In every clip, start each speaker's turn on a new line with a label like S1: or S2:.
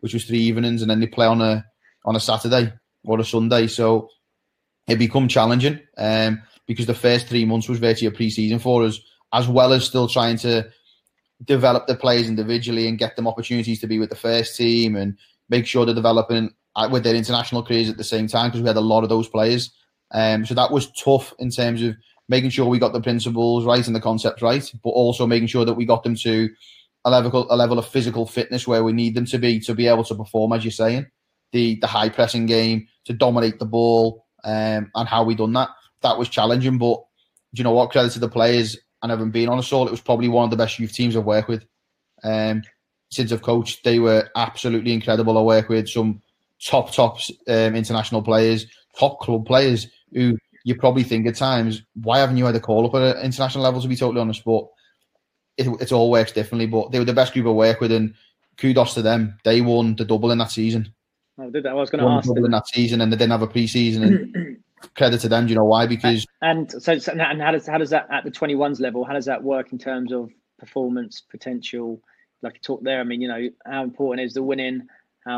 S1: which was 3 evenings, and then they play on a Saturday or a Sunday. So it become challenging because the first 3 months was virtually a pre-season for us, as well as still trying to develop the players individually and get them opportunities to be with the first team and make sure they're developing with their international careers at the same time, because we had a lot of those players. So that was tough in terms of making sure we got the principles right and the concepts right, but also making sure that we got them to a level of physical fitness where we need them to be able to perform, as you're saying, the high pressing game, to dominate the ball, and how we done that. That was challenging, but do you know what? Credit to the players, and having been on Assault, it was probably one of the best youth teams I've worked with. Since I've coached, they were absolutely incredible. I work with some top international players, top club players who you probably think at times, why haven't you had a call up at an international level, to be totally honest? But it all works differently. But they were the best group I work with, and kudos to them. They won the double in that season.
S2: I did that. I was going to ask them.
S1: In that season, and they didn't have a pre-season. And credit to them. Do you know why? Because
S2: and how does that at the 21s level? How does that work in terms of performance potential? Like you talked there. I mean, you know, how important is the winning?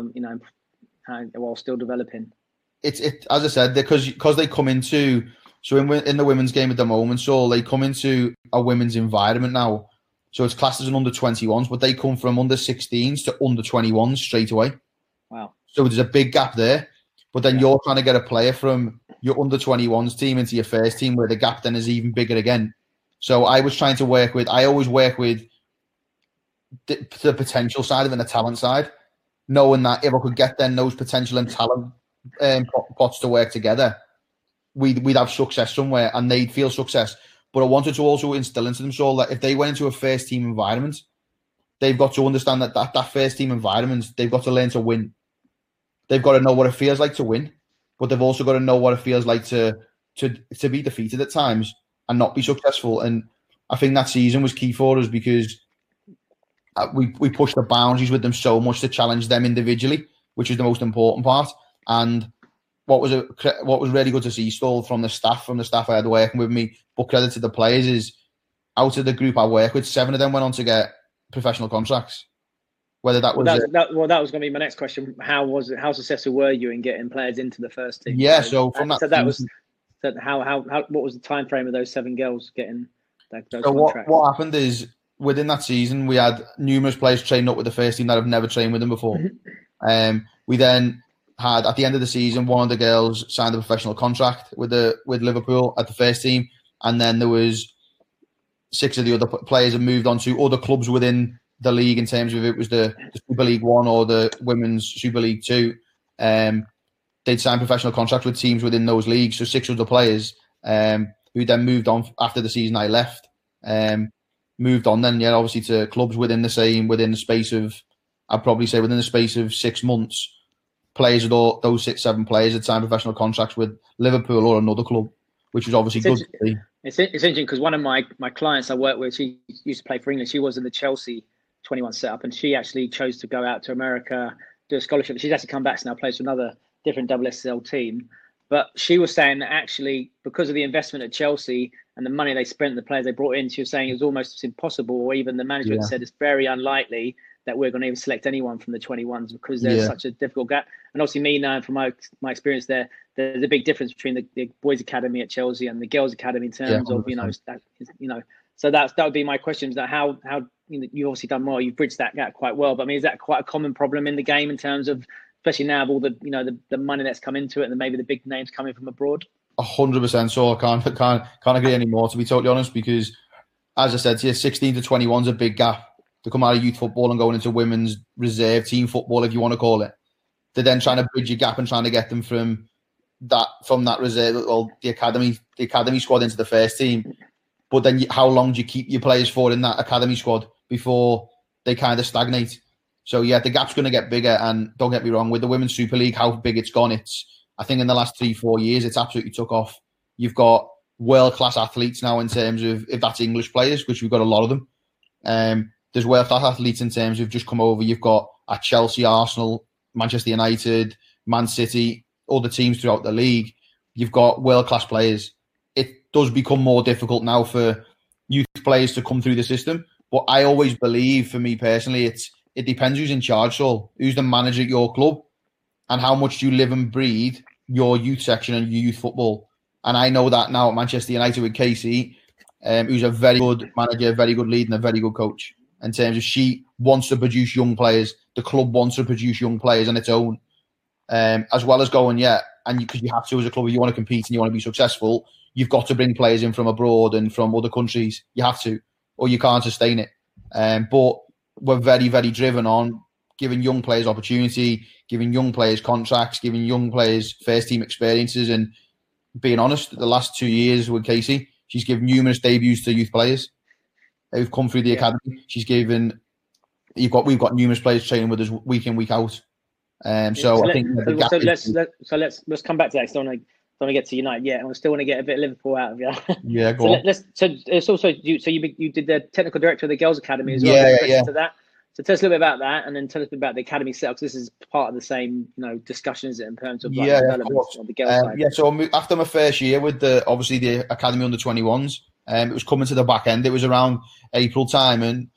S2: While still developing. It's
S1: as I said, because they come into, so in the women's game at the moment, so they come into a women's environment now. So it's classed as an under 21s, but they come from under 16s to under 21s straight away.
S2: Wow. So
S1: there's a big gap there. But then you're trying to get a player from your under 21s team into your first team, where the gap then is even bigger again. So I always work with the potential side of it and the talent side, knowing that if I could get then those potential and talent pots to work together, we'd have success somewhere and they'd feel success. But I wanted to also instill into them so that if they went into a first team environment, they've got to understand that first team environment, they've got to learn to win. They've got to know what it feels like to win, but they've also got to know what it feels like to be defeated at times and not be successful. And I think that season was key for us because we pushed the boundaries with them so much to challenge them individually, which is the most important part. And what was really good to see still from the staff I had working with me, but credit to the players, is out of the group I work with, 7 of them went on to get professional contracts. Whether that was
S2: that was going to be my next question. How successful were you in getting players into the first team?
S1: Yeah, so from that,
S2: what was the time frame of those 7 girls getting those
S1: contracts? What happened is, within that season, we had numerous players trained up with the first team that have never trained with them before. We then had, at the end of the season, one of the girls signed a professional contract with Liverpool at the first team, and then there was 6 of the other players have moved on to other clubs within the league in terms of it was the Super League 1 or the Women's Super League 2. They'd signed professional contracts with teams within those leagues, so 6 other players who then moved on after the season I left. Moved on then, obviously to clubs within the space of 6 months. Players with all those 6-7 players had signed professional contracts with Liverpool or another club, which was obviously good to see.
S2: It's interesting because one of my clients I work with, she used to play for England. She was in the Chelsea 21 setup, and she actually chose to go out to America, do a scholarship. She's actually come back to now plays for another different WSL team. But she was saying that actually, because of the investment at Chelsea and the money they spent, the players they brought in, she was saying it was almost impossible, or even the management said it's very unlikely that we're going to even select anyone from the 21s because there's such a difficult gap. And obviously me knowing from my experience there's a big difference between the boys' academy at Chelsea and the girls' academy in terms of, so that would be my question, is that how you've obviously done well, you've bridged that gap quite well. But I mean, is that quite a common problem in the game in terms of, especially now of all the the money that's come into it and maybe the big names coming from abroad?
S1: 100%. So I can't agree anymore, to be totally honest, because as I said to you, 16 to 21 is a big gap to come out of youth football and going into women's reserve team football, if you want to call it. They're then trying to bridge your gap and trying to get them from that reserve, or the academy squad into the first team. But then how long do you keep your players for in that academy squad before they kind of stagnate? So yeah, the gap's going to get bigger. And don't get me wrong, with the Women's Super League, how big it's gone, I think in the last 3-4 years, it's absolutely took off. You've got world-class athletes now in terms of, if that's English players, which we've got a lot of them. There's world-class athletes in terms of just come over. You've got at Chelsea, Arsenal, Manchester United, Man City, all the teams throughout the league. You've got world-class players. It does become more difficult now for youth players to come through the system. But I always believe, for me personally, it depends who's in charge, so who's the manager at your club, and how much do you live and breathe your youth section and your youth football. And I know that now at Manchester United with Casey, who's a very good manager, very good leader, and a very good coach. In terms of she wants to produce young players, the club wants to produce young players on its own, as well as going, and because you have to as a club, if you want to compete and you want to be successful, you've got to bring players in from abroad and from other countries. You have to, or you can't sustain it. But we're very, very driven on giving young players opportunity, giving young players contracts, giving young players first team experiences. And being honest, the last 2 years with Casey, she's given numerous debuts to youth players who've come through the academy. She's given, we've got numerous players training with us week in, week out. I think
S2: let's come back to that. I don't want to get to United yet, and I still want to get a bit of Liverpool out of you.
S1: Yeah, go on.
S2: So it's also you did the technical director of the girls' academy as well.
S1: Yeah.
S2: To that. So tell us a little bit about that, and then tell us a bit about the academy setup. This is part of the same, discussion, is it, in terms of development on the girls' side? Yeah.
S1: So after my first year with the academy under 21s, it was coming to the back end. It was around April time, and